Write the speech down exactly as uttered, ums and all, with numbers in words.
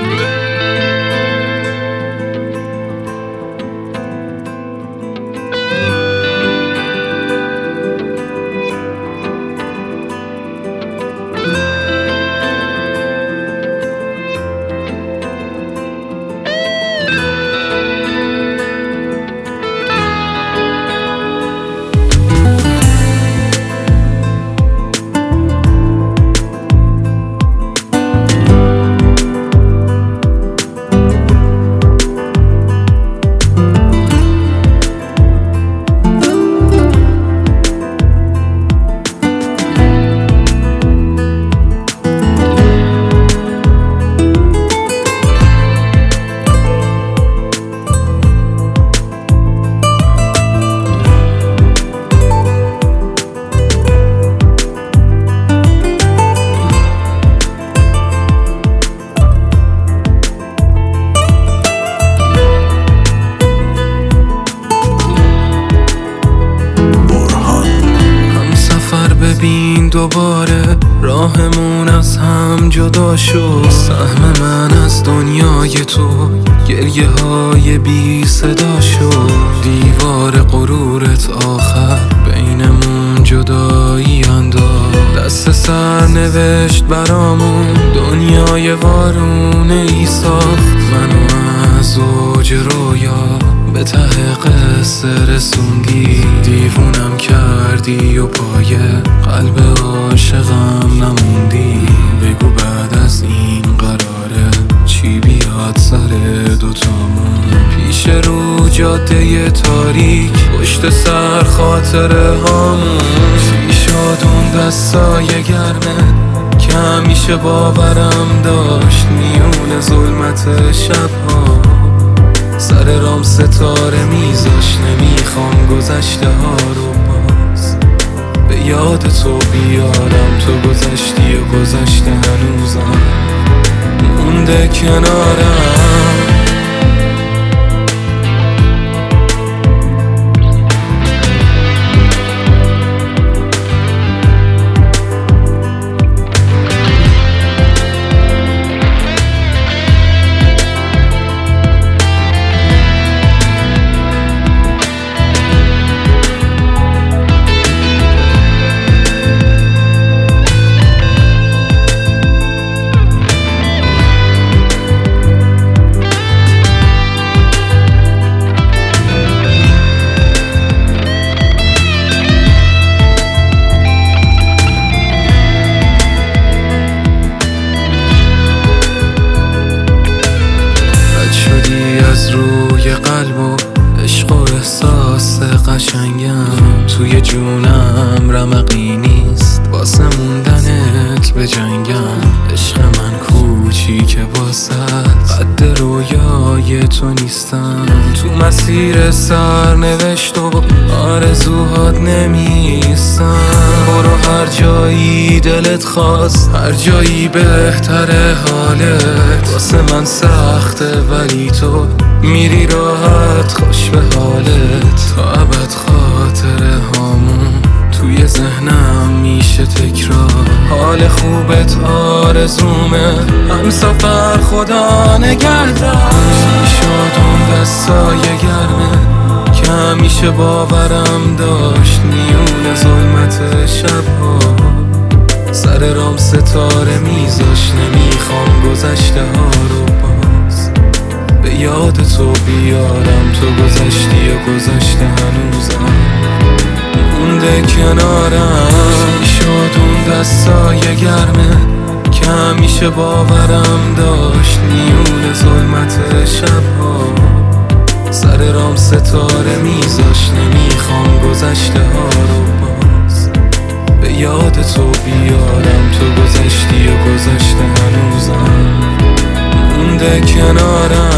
ببین دوباره راهمون از هم جدا شد. سهم من از دنیای تو گریه های بی صدا شد. دیوار غرورت آخر بینمون جدایی انداخت. دست سر نوشت برامون دنیای وارونه ای ساخت. منو از اوج رویا به ته قصه رسوندی. دیوونم کردی و پای قلب عاشقم نموندی. بگو بعد از این قراره چی بیاد سر دوتامون. پیش رو جاده تاریک پشت سر خاطره هامون. چی شد اون دستای گرمه که همیشه باورم داشت میون ظلمت شبها. سر رام ستاره میذاش. نمیخوام گذشته ها رو باز به یاد تو بیارم. تو گذشتی و گذشته هنوزم مونده کنارم. از روی قلب و عشق و احساس قشنگم. توی جونم رمقی نیست واسه موندنت به جنگم. عشق من کوچیکه واسه قد رویای تو نیستم. تو مسیر سرنوشت و آرزوهات نمیستم. برو هر جایی دلت خواست، هر جایی بهتره حالت. واسه من سخته ولی تو میری راحت خوش به حالت. تا ابد خاطره هامون توی ذهنم میشه تکرار. حال خوبت آرزومه همسفر خدا نگهدار. چی شد اون دستای گرمه که همیشه باورم داشت میون ظلمت شبها. سر رام ستاره میذاش. نمیخوام گذشته ها رو باز به یاد تو بیارم. تو گذشتی و گذشته هنوزم مونده کنارم. چی شد اون دستای گرمه که همیشه باورم داشت میون ظلمت شبها. سر رام ستاره میذاش. نمیخوام گذشته ها رو باز به یاد تو بیارم. تو گذشتی و گذشته هنوزم مونده کنارم.